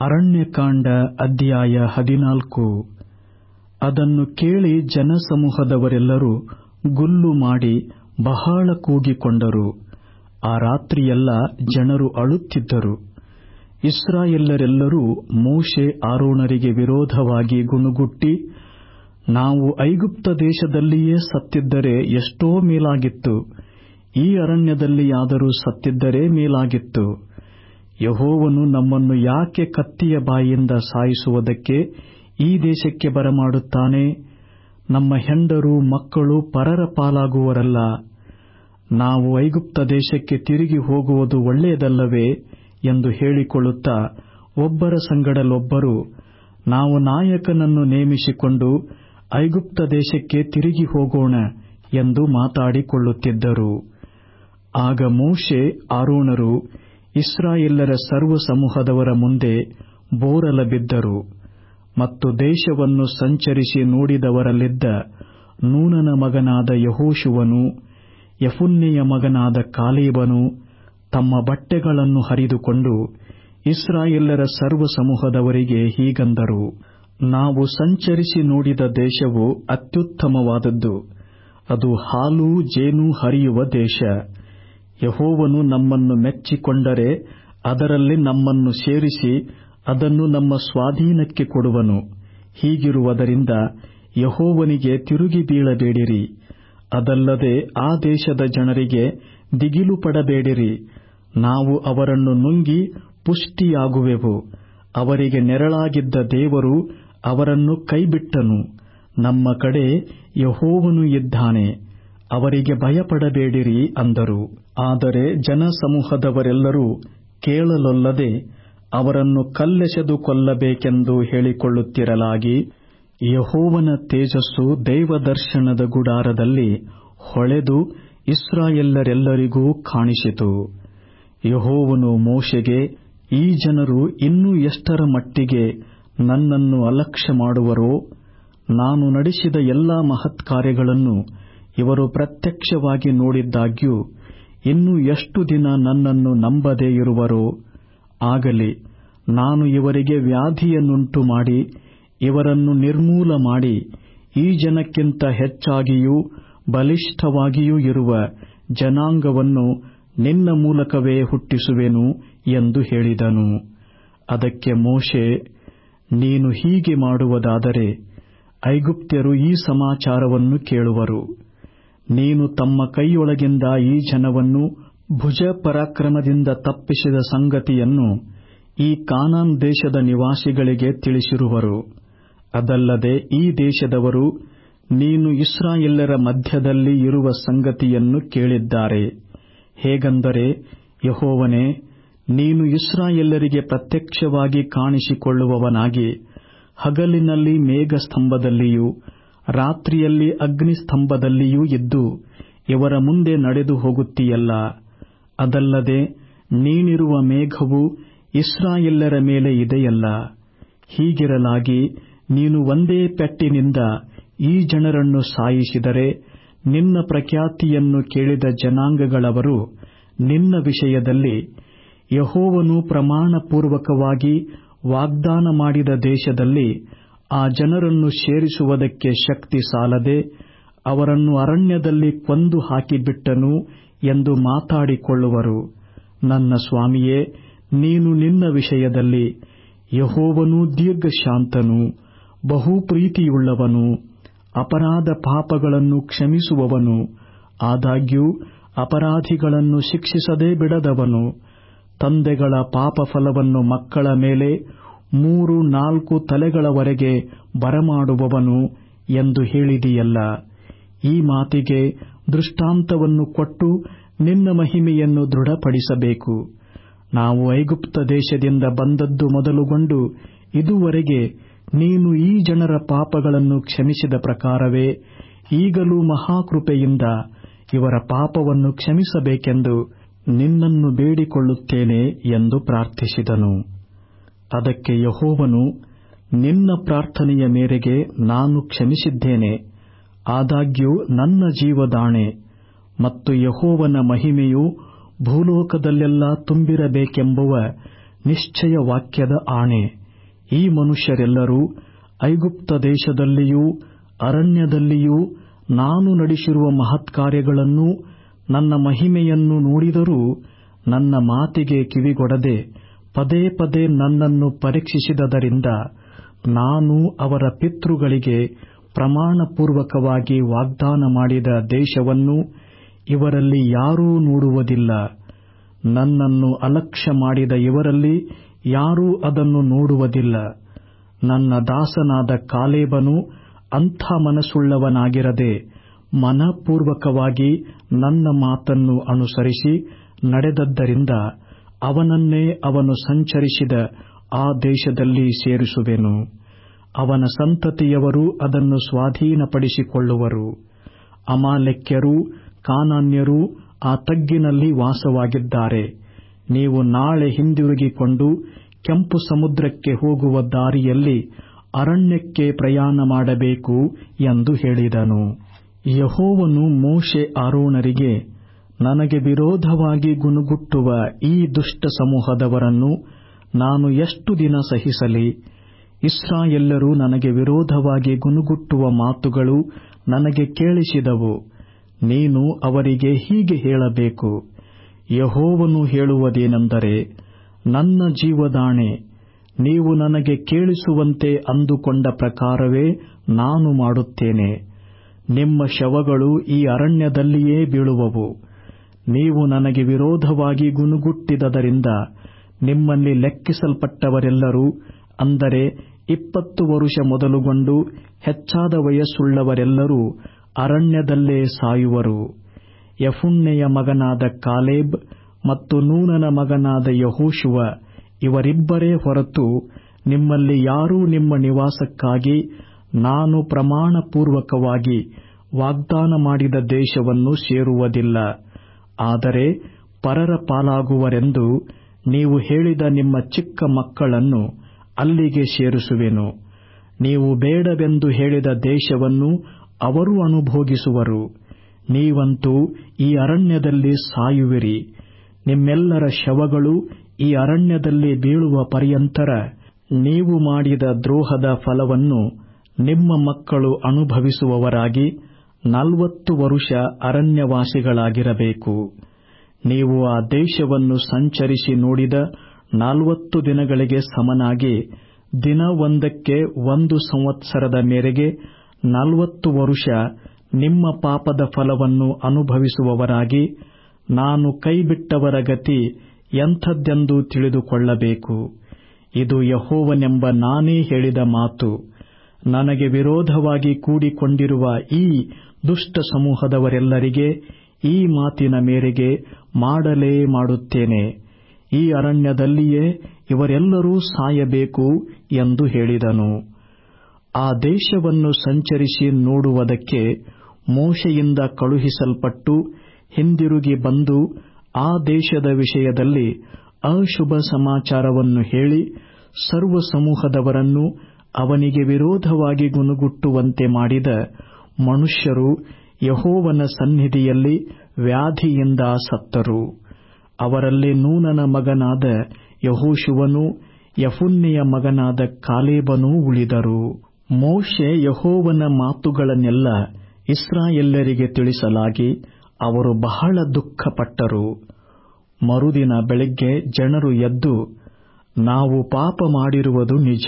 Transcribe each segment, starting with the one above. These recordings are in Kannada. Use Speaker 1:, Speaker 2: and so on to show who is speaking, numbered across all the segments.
Speaker 1: ಅರಣ್ಯಕಾಂಡ ಅಧ್ಯಾಯ 14. ಅದನ್ನು ಕೇಳಿ ಜನಸಮೂಹದವರೆಲ್ಲರೂ ಗುಲ್ಲು ಮಾಡಿ ಬಹಳ ಕೂಗಿಕೊಂಡರು. ಆ ರಾತ್ರಿಯೆಲ್ಲ ಜನರು ಅಳುತ್ತಿದ್ದರು. ಇಸ್ರಾಯೇಲ್ಯರೆಲ್ಲರೂ ಮೋಶೆ ಆರೋನರಿಗೆ ವಿರೋಧವಾಗಿ ಗುಣುಗುಟ್ಟಿ, ನಾವು ಐಗುಪ್ತ ದೇಶದಲ್ಲಿಯೇ ಸತ್ತಿದ್ದರೆ ಎಷ್ಟೋ ಮೇಲಾಗಿತ್ತು, ಈ ಅರಣ್ಯದಲ್ಲಿಯಾದರೂ ಸತ್ತಿದ್ದರೆ ಮೇಲಾಗಿತ್ತು. ಯೆಹೋವನು ನಮ್ಮನ್ನು ಯಾಕೆ ಕತ್ತಿಯ ಬಾಯಿಯಿಂದ ಸಾಯಿಸುವುದಕ್ಕೆ ಈ ದೇಶಕ್ಕೆ ಬರಮಾಡುತ್ತಾನೆ? ನಮ್ಮ ಹೆಂಡರು ಮಕ್ಕಳು ಪರರ ಪಾಲಾಗುವರಲ್ಲ. ನಾವು ಐಗುಪ್ತ ದೇಶಕ್ಕೆ ತಿರುಗಿ ಹೋಗುವುದು ಒಳ್ಳೆಯದಲ್ಲವೇ ಎಂದು ಹೇಳಿಕೊಳ್ಳುತ್ತಾ ಒಬ್ಬರ ಸಂಗಡಲೊಬ್ಬರು, ನಾವು ನಾಯಕನನ್ನು ನೇಮಿಸಿಕೊಂಡು ಐಗುಪ್ತ ದೇಶಕ್ಕೆ ತಿರುಗಿ ಹೋಗೋಣ ಎಂದು ಮಾತಾಡಿಕೊಳ್ಳುತ್ತಿದ್ದರು. ಆಗ ಮೋಶೆ ಆರೋನರು ಇಸ್ರಾಯೇಲ್ಯರ ಸರ್ವ ಸಮೂಹದವರ ಮುಂದೆ ಬೋರಲ ಬಿದ್ದರು. ಮತ್ತು ದೇಶವನ್ನು ಸಂಚರಿಸಿ ನೋಡಿದವರಲ್ಲಿದ್ದ ನೂನನ ಮಗನಾದ ಯೆಹೋಶುವನೂ ಯೆಫುನ್ನೆಯ ಮಗನಾದ ಕಾಲೇಬನೂ ತಮ್ಮ ಬಟ್ಟೆಗಳನ್ನು ಹರಿದುಕೊಂಡು ಇಸ್ರಾಯೇಲ್ಯರ ಸರ್ವ ಸಮೂಹದವರಿಗೆ ಹೀಗಂದರು, ನಾವು ಸಂಚರಿಸಿ ನೋಡಿದ ದೇಶವು ಅತ್ಯುತ್ತಮವಾದದ್ದು, ಅದು ಹಾಲೂ ಜೇನೂ ಹರಿಯುವ ದೇಶ. ಯೆಹೋವನು ನಮ್ಮನ್ನು ಮೆಚ್ಚಿಕೊಂಡರೆ ಅದರಲ್ಲಿ ನಮ್ಮನ್ನು ಸೇರಿಸಿ ಅದನ್ನು ನಮ್ಮ ಸ್ವಾಧೀನಕ್ಕೆ ಕೊಡುವನು. ಹೀಗಿರುವುದರಿಂದ ಯೆಹೋವನಿಗೆ ತಿರುಗಿ ಬೀಳಬೇಡಿರಿ. ಅದಲ್ಲದೆ ಆ ದೇಶದ ಜನರಿಗೆ ದಿಗಿಲು ಪಡಬೇಡಿರಿ. ನಾವು ಅವರನ್ನು ನುಂಗಿ ಪುಷ್ಟಿಯಾಗುವೆವು. ಅವರಿಗೆ ನೆರಳಾಗಿದ್ದ ದೇವರು ಅವರನ್ನು ಕೈಬಿಟ್ಟನು. ನಮ್ಮ ಕಡೆ ಯೆಹೋವನು ಇದ್ದಾನೆ, ಅವರಿಗೆ ಭಯಪಡಬೇಡಿರಿ ಅಂದರು. ಆದರೆ ಜನಸಮೂಹದವರೆಲ್ಲರೂ ಕೇಳಲೊಲ್ಲದೆ ಅವರನ್ನು ಕಲ್ಲೆಸೆದು ಕೊಲ್ಲಬೇಕೆಂದು ಹೇಳಿಕೊಳ್ಳುತ್ತಿರಲಾಗಿ, ಯೆಹೋವನ ತೇಜಸ್ಸು ದೇವದರ್ಶನದ ಗುಡಾರದಲ್ಲಿ ಹೊಳೆದು ಇಸ್ರಾಯೇಲ್ಯರೆಲ್ಲರಿಗೂ ಕಾಣಿಸಿತು. ಯೆಹೋವನು ಮೋಶೆಗೆ, ಈ ಜನರು ಇನ್ನೂ ಎಷ್ಟರ ಮಟ್ಟಿಗೆ ನನ್ನನ್ನು ಅಲಕ್ಷ್ಯ ಮಾಡುವರೋ? ನಾನು ನಡೆಸಿದ ಎಲ್ಲಾ ಮಹತ್ಕಾರ್ಯಗಳನ್ನು ಇವರು ಪ್ರತ್ಯಕ್ಷವಾಗಿ ನೋಡಿದ್ದಾಗ್ಯೂ ಇನ್ನೂ ಎಷ್ಟು ದಿನ ನನ್ನನ್ನು ನಂಬದೇ ಇರುವರೋ? ಆಗಲಿ, ನಾನು ಇವರಿಗೆ ವ್ಯಾಧಿಯನ್ನುಂಟು ಮಾಡಿ ಇವರನ್ನು ನಿರ್ಮೂಲ ಮಾಡಿ ಈ ಜನಕ್ಕಿಂತ ಹೆಚ್ಚಾಗಿಯೂ ಬಲಿಷ್ಠವಾಗಿಯೂ ಇರುವ ಜನಾಂಗವನ್ನು ನಿನ್ನ ಮೂಲಕವೇ ಹುಟ್ಟಿಸುವೆನು ಎಂದು ಹೇಳಿದನು. ಅದಕ್ಕೆ ಮೋಶೆ, ನೀನು ಹೀಗೆ ಮಾಡುವುದಾದರೆ ಐಗುಪ್ತ್ಯರು ಈ ಸಮಾಚಾರವನ್ನು ಕೇಳುವರು. ನೀನು ತಮ್ಮ ಕೈಯೊಳಗಿಂದ ಈ ಜನವನ್ನು ಭುಜ ಪರಾಕ್ರಮದಿಂದ ತಪ್ಪಿಸಿದ ಸಂಗತಿಯನ್ನು ಈ ಕಾನಾನ್ ದೇಶದ ನಿವಾಸಿಗಳಿಗೆ ತಿಳಿಸಿರುವರು. ಅದಲ್ಲದೆ ಈ ದೇಶದವರು ನೀನು ಇಸ್ರಾಯೇಲ್ಯರ ಮಧ್ಯದಲ್ಲಿ ಇರುವ ಸಂಗತಿಯನ್ನು ಕೇಳಿದ್ದಾರೆ. ಹೇಗೆಂದರೆ, ಯೆಹೋವನೇ, ನೀನು ಇಸ್ರಾಯೇಲ್ಯರಿಗೆ ಪ್ರತ್ಯಕ್ಷವಾಗಿ ಕಾಣಿಸಿಕೊಳ್ಳುವವನಾಗಿ ಹಗಲಿನಲ್ಲಿ ಮೇಘಸ್ತಂಭದಲ್ಲಿಯೂ ರಾತ್ರಿಯಲ್ಲಿ ಅಗ್ನಿಸ್ತಂಭದಲ್ಲಿಯೂ ಇದ್ದು ಇವರ ಮುಂದೆ ನಡೆದು ಹೋಗುತ್ತೀಯಲ್ಲ. ಅದಲ್ಲದೆ ನೀನಿರುವ ಮೇಘವು ಇಸ್ರಾಯೇಲ್ಯರ ಮೇಲೆ ಇದೆಯಲ್ಲ. ಹೀಗಿರಲಾಗಿ ನೀನು ಒಂದೇ ಪೆಟ್ಟಿನಿಂದ ಈ ಜನರನ್ನು ಸಾಯಿಸಿದರೆ ನಿನ್ನ ಪ್ರಖ್ಯಾತಿಯನ್ನು ಕೇಳಿದ ಜನಾಂಗಗಳವರು ನಿನ್ನ ವಿಷಯದಲ್ಲಿ, ಯೆಹೋವನು ಪ್ರಮಾಣಪೂರ್ವಕವಾಗಿ ವಾಗ್ದಾನ ಮಾಡಿದ ದೇಶದಲ್ಲಿ ಆ ಜನರನ್ನು ಸೇರಿಸುವುದಕ್ಕೆ ಶಕ್ತಿ ಸಾಲದೆ ಅವರನ್ನು ಅರಣ್ಯದಲ್ಲಿ ಕೊಂದು ಹಾಕಿಬಿಟ್ಟನು ಎಂದು ಮಾತಾಡಿಕೊಳ್ಳುವರು. ನನ್ನ ಸ್ವಾಮಿಯೇ, ನೀನು ನಿನ್ನ ವಿಷಯದಲ್ಲಿ, ಯೆಹೋವನು ದೀರ್ಘಶಾಂತನು, ಬಹು ಪ್ರೀತಿಯುಳ್ಳವನು, ಅಪರಾಧ ಪಾಪಗಳನ್ನು ಕ್ಷಮಿಸುವವನು, ಆದಾಗ್ಯೂ ಅಪರಾಧಿಗಳನ್ನು ಶಿಕ್ಷಿಸದೇ ಬಿಡದವನು, ತಂದೆಗಳ ಪಾಪಫಲವನ್ನು ಮಕ್ಕಳ ಮೇಲೆ 3-4 ತಲೆಗಳವರೆಗೆ ಬರಮಾಡುವವನು ಎಂದು ಹೇಳಿದೆಯಲ್ಲ. ಈ ಮಾತಿಗೆ ದೃಷ್ಟಾಂತವನ್ನು ಕೊಟ್ಟು ನಿನ್ನ ಮಹಿಮೆಯನ್ನು ದೃಢಪಡಿಸಬೇಕು. ನಾವು ಐಗುಪ್ತ ದೇಶದಿಂದ ಬಂದದ್ದು ಮೊದಲುಗೊಂಡು ಇದುವರೆಗೆ ನೀನು ಈ ಜನರ ಪಾಪಗಳನ್ನು ಕ್ಷಮಿಸಿದ ಪ್ರಕಾರವೇ ಈಗಲೂ ಮಹಾಕೃಪೆಯಿಂದ ಇವರ ಪಾಪವನ್ನು ಕ್ಷಮಿಸಬೇಕೆಂದು ನಿನ್ನನ್ನು ಬೇಡಿಕೊಳ್ಳುತ್ತೇನೆ ಎಂದು ಪ್ರಾರ್ಥಿಸಿದನು. ಅದಕ್ಕೆ ಯೆಹೋವನು, ನಿನ್ನ ಪ್ರಾರ್ಥನೆಯ ಮೇರೆಗೆ ನಾನು ಕ್ಷಮಿಸಿದ್ದೇನೆ. ಆದಾಗ್ಯೂ ನನ್ನ ಜೀವದಾಣೆ ಮತ್ತು ಯೆಹೋವನ ಮಹಿಮೆಯು ಭೂಲೋಕದಲ್ಲೆಲ್ಲ ತುಂಬಿರಬೇಕೆಂಬುವ ನಿಶ್ಚಯ ವಾಕ್ಯದ ಆಣೆ, ಈ ಮನುಷ್ಯರೆಲ್ಲರೂ ಐಗುಪ್ತ ದೇಶದಲ್ಲಿಯೂ ಅರಣ್ಯದಲ್ಲಿಯೂ ನಾನು ನಡೆಸಿರುವ ಮಹತ್ಕಾರ್ಯಗಳನ್ನೂ ನನ್ನ ಮಹಿಮೆಯನ್ನು ನೋಡಿದರೂ ನನ್ನ ಮಾತಿಗೆ ಕಿವಿಗೊಡದೆ ಪದೇ ಪದೇ ನನ್ನನ್ನು ಪರೀಕ್ಷಿಸಿದದರಿಂದ ನಾನು ಅವರ ಪಿತೃಗಳಿಗೆ ಪ್ರಮಾಣಪೂರ್ವಕವಾಗಿ ವಾಗ್ದಾನ ಮಾಡಿದ ದೇಶವನ್ನು ಇವರಲ್ಲಿ ಯಾರೂ ನೋಡುವುದಿಲ್ಲ. ನನ್ನನ್ನು ಅಲಕ್ಷ್ಯ ಮಾಡಿದ ಇವರಲ್ಲಿ ಯಾರೂ ಅದನ್ನು ನೋಡುವುದಿಲ್ಲ. ನನ್ನ ದಾಸನಾದ ಕಾಲೇಬನು ಅಂಥ ಮನಸ್ಸುಳ್ಳವನಾಗಿರದೆ ಮನಪೂರ್ವಕವಾಗಿ ನನ್ನ ಮಾತನ್ನು ಅನುಸರಿಸಿ ನಡೆದದ್ದರಿಂದ ಅವನನ್ನೇ ಅವನು ಸಂಚರಿಸಿದ ಆ ದೇಶದಲ್ಲಿ ಸೇರಿಸುವೆನು. ಅವನ ಸಂತತಿಯವರು ಅದನ್ನು ಸ್ವಾಧೀನಪಡಿಸಿಕೊಳ್ಳುವರು. ಅಮಾಲೇಕ್ಯರೂ ಕಾನಾನ್ಯರೂ ಆ ತಗ್ಗಿನಲ್ಲಿ ವಾಸವಾಗಿದ್ದಾರೆ. ನೀವು ನಾಳೆ ಹಿಂದಿರುಗಿಕೊಂಡು ಕೆಂಪು ಸಮುದ್ರಕ್ಕೆ ಹೋಗುವ ದಾರಿಯಲ್ಲಿ ಅರಣ್ಯಕ್ಕೆ ಪ್ರಯಾಣ ಮಾಡಬೇಕು ಎಂದು ಹೇಳಿದನು. ಯೆಹೋವನು ಮೋಶೆ ಆರೋನರಿಗೆ, ನನಗೆ ವಿರೋಧವಾಗಿ ಗುಣುಗುಟ್ಟುವ ಈ ದುಷ್ಟ ಸಮೂಹದವರನ್ನು ನಾನು ಎಷ್ಟು ದಿನ ಸಹಿಸಲಿ? ಇಸ್ರಾಯೇಲ್ಯರು ನನಗೆ ವಿರೋಧವಾಗಿ ಗುಣುಗುಟ್ಟುವ ಮಾತುಗಳು ನನಗೆ ಕೇಳಿಸಿದವು. ನೀನು ಅವರಿಗೆ ಹೀಗೆ ಹೇಳಬೇಕು, ಯೆಹೋವನು ಹೇಳುವುದೇನೆಂದರೆ, ನನ್ನ ಜೀವದಾಣೆ, ನೀವು ನನಗೆ ಕೇಳಿಸುವಂತೆ ಅಂದುಕೊಂಡ ಪ್ರಕಾರವೇ ನಾನು ಮಾಡುತ್ತೇನೆ. ನಿಮ್ಮ ಶವಗಳು ಈ ಅರಣ್ಯದಲ್ಲಿಯೇ ಬೀಳುವವು. ನೀವು ನನಗೆ ವಿರೋಧವಾಗಿ ಗುಣುಗುಟ್ಟಿದ್ದರಿಂದ ನಿಮ್ಮಲ್ಲಿ ಲೆಕ್ಕಿಸಲ್ಪಟ್ಟವರೆಲ್ಲರೂ, ಅಂದರೆ 20 ವರುಷ ಮೊದಲುಗೊಂಡು ಹೆಚ್ಚಾದ ವಯಸ್ಸುಳ್ಳವರೆಲ್ಲರೂ ಅರಣ್ಯದಲ್ಲೇ ಸಾಯುವರು. ಯೆಫುನ್ನೆಯ ಮಗನಾದ ಕಾಲೇಬ್ ಮತ್ತು ನೂನನ ಮಗನಾದ ಯೆಹೋಶುವ ಇವರಿಬ್ಬರೇ ಹೊರತು ನಿಮ್ಮಲ್ಲಿ ಯಾರೂ ನಿಮ್ಮ ನಿವಾಸಕ್ಕಾಗಿ ನಾನು ಪ್ರಮಾಣಪೂರ್ವಕವಾಗಿ ವಾಗ್ದಾನ ಮಾಡಿದ ದೇಶವನ್ನು ಸೇರುವುದಿಲ್ಲ. ಆದರೆ ಪರರ ಪಾಲಾಗುವರೆಂದು ನೀವು ಹೇಳಿದ ನಿಮ್ಮ ಚಿಕ್ಕ ಮಕ್ಕಳನ್ನು ಅಲ್ಲಿಗೆ ಸೇರಿಸುವೆನು. ನೀವು ಬೇಡವೆಂದು ಹೇಳಿದ ದೇಶವನ್ನು ಅವರು ಅನುಭೋಗಿಸುವರು. ನೀವಂತೂ ಈ ಅರಣ್ಯದಲ್ಲಿ ಸಾಯುವಿರಿ. ನಿಮ್ಮೆಲ್ಲರ ಶವಗಳು ಈ ಅರಣ್ಯದಲ್ಲಿ ಬೀಳುವ ಪರ್ಯಂತರ ನೀವು ಮಾಡಿದ ದ್ರೋಹದ ಫಲವನ್ನು ನಿಮ್ಮ ಮಕ್ಕಳು ಅನುಭವಿಸುವವರಾಗಿ 40 ವರುಷ ಅರಣ್ಯವಾಸಿಗಳಾಗಿರಬೇಕು. ನೀವು ಆ ದೇಶವನ್ನು ಸಂಚರಿಸಿ ನೋಡಿದ 40 ದಿನಗಳಿಗೆ ಸಮನಾಗಿ ದಿನ ಒಂದಕ್ಕೆ 1 ಸಂವತ್ಸರದ ಮೇರೆಗೆ 40 ವರುಷ ನಿಮ್ಮ ಪಾಪದ ಫಲವನ್ನು ಅನುಭವಿಸುವವರಾಗಿ ನಾನು ಕೈಬಿಟ್ಟವರ ಗತಿ ಎಂಥದ್ದೆಂದು ತಿಳಿದುಕೊಳ್ಳಬೇಕು. ಇದು ಯೆಹೋವನೆಂಬ ನಾನೇ ಹೇಳಿದ ಮಾತು. ನನಗೆ ವಿರೋಧವಾಗಿ ಕೂಡಿಕೊಂಡಿರುವ ಈ ದುಷ್ಟ ಸಮೂಹದವರೆಲ್ಲರಿಗೆ ಈ ಮಾತಿನ ಮೇರೆಗೆ ಮಾಡಲೇ ಮಾಡುತ್ತೇನೆ. ಈ ಅರಣ್ಯದಲ್ಲಿಯೇ ಇವರೆಲ್ಲರೂ ಸಾಯಬೇಕು ಎಂದು ಹೇಳಿದನು. ಆ ದೇಶವನ್ನು ಸಂಚರಿಸಿ ನೋಡುವುದಕ್ಕೆ ಮೋಶೆಯಿಂದ ಕಳುಹಿಸಲ್ಪಟ್ಟು ಹಿಂದಿರುಗಿ ಬಂದು ಆ ದೇಶದ ವಿಷಯದಲ್ಲಿ ಅಶುಭ ಸಮಾಚಾರವನ್ನು ಹೇಳಿ ಸರ್ವ ಸಮೂಹದವರನ್ನು ಅವನಿಗೆ ವಿರೋಧವಾಗಿ ಗುಣುಗುಟ್ಟುವಂತೆ ಮಾಡಿದ ಮನುಷ್ಯರು ಯೆಹೋವನ ಸನ್ನಿಧಿಯಲ್ಲಿ ವ್ಯಾಧಿಯಿಂದ ಸತ್ತರು. ಅವರಲ್ಲಿ ನೂನನ ಮಗನಾದ ಯೆಹೋಶುವನೂ ಯೆಫುನ್ನೆಯ ಮಗನಾದ ಕಾಲೇಬನೂ ಉಳಿದರು. ಮೋಶೆ ಯೆಹೋವನ ಮಾತುಗಳನ್ನೆಲ್ಲ ಇಸ್ರಾಯೇಲ್ಯರಿಗೆ ತಿಳಿಸಲಾಗಿ ಅವರು ಬಹಳ ದುಃಖಪಟ್ಟರು. ಮರುದಿನ ಬೆಳಿಗ್ಗೆ ಜನರು ಎದ್ದು, ನಾವು ಪಾಪ ಮಾಡಿರುವುದು ನಿಜ.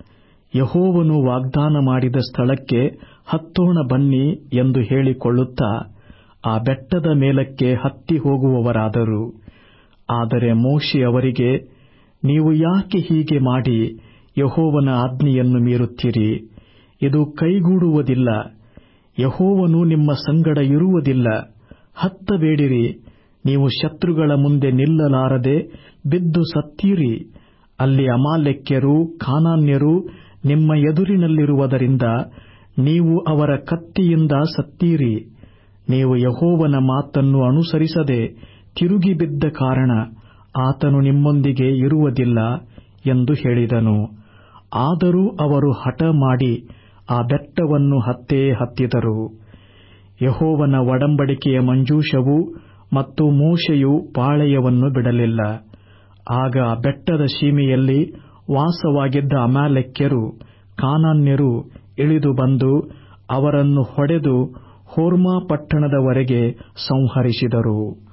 Speaker 1: ಯೆಹೋವನು ವಾಗ್ದಾನ ಮಾಡಿದ ಸ್ಥಳಕ್ಕೆ ಹತ್ತೋಣ ಬನ್ನಿ ಎಂದು ಹೇಳಿಕೊಳ್ಳುತ್ತಾ ಆ ಬೆಟ್ಟದ ಮೇಲಕ್ಕೆ ಹತ್ತಿ ಹೋಗುವವರಾದರು. ಆದರೆ ಮೋಶೆ ಅವರಿಗೆ, ನೀವು ಯಾಕೆ ಹೀಗೆ ಮಾಡಿ ಯೆಹೋವನ ಆಜ್ಞೆಯನ್ನು ಮೀರುತ್ತೀರಿ? ಇದು ಕೈಗೂಡುವುದಿಲ್ಲ. ಯೆಹೋವನು ನಿಮ್ಮ ಸಂಗಡ ಇರುವುದಿಲ್ಲ. ಹತ್ತಬೇಡಿರಿ. ನೀವು ಶತ್ರುಗಳ ಮುಂದೆ ನಿಲ್ಲಲಾರದೆ ಬಿದ್ದು ಸತ್ತೀರಿ. ಅಲ್ಲಿ ಅಮಾಲೇಕ್ಯರು ಕಾನಾನ್ಯರು ನಿಮ್ಮ ಎದುರಿನಲ್ಲಿರುವುದರಿಂದ ನೀವು ಅವರ ಕತ್ತಿಯಿಂದ ಸತ್ತೀರಿ. ನೀವು ಯೆಹೋವನ ಮಾತನ್ನು ಅನುಸರಿಸದೆ ತಿರುಗಿ ಬಿದ್ದ ಕಾರಣ ಆತನು ನಿಮ್ಮೊಂದಿಗೆ ಇರುವುದಿಲ್ಲ ಎಂದು ಹೇಳಿದನು. ಆದರೂ ಅವರು ಹಠ ಮಾಡಿ ಆ ಬೆಟ್ಟವನ್ನು ಹತ್ತೇ ಹತ್ತಿದರು. ಯೆಹೋವನ ಒಡಂಬಡಿಕೆಯ ಮಂಜೂಷವು ಮತ್ತು ಮೋಶೆಯು ಪಾಳೆಯವನ್ನು ಬಿಡಲಿಲ್ಲ. ಆಗ ಬೆಟ್ಟದ ಸೀಮೆಯಲ್ಲಿ ವಾಸವಾಗಿದ್ದ ಅಮಾಲೇಕ್ಯರು ಕಾನಾನ್ಯರು ಇಳಿದು ಬಂದು ಅವರನ್ನು ಹೊಡೆದು ಹೋರ್ಮಾ ಪಟ್ಟಣದವರೆಗೆ ಸಂಹರಿಸಿದರು.